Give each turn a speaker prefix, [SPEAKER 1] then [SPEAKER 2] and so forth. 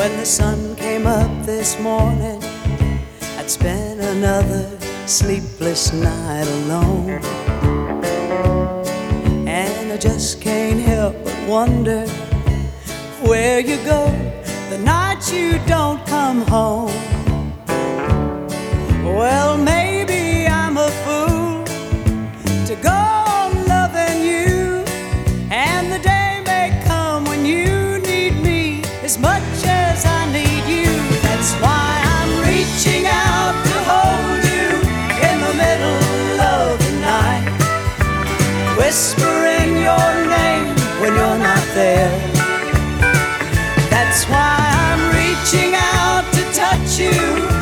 [SPEAKER 1] When the sun came up this morning, I'd spent another sleepless night alone. And I just can't help but wonder where you go the night you don't come home. Well, maybe I'm a fool to go on loving you, and the day may come when you need me as much as I need you. That's why I'm reaching out to hold you in the middle of the night, whispering your name when you're not there. That's why I'm reaching out to touch you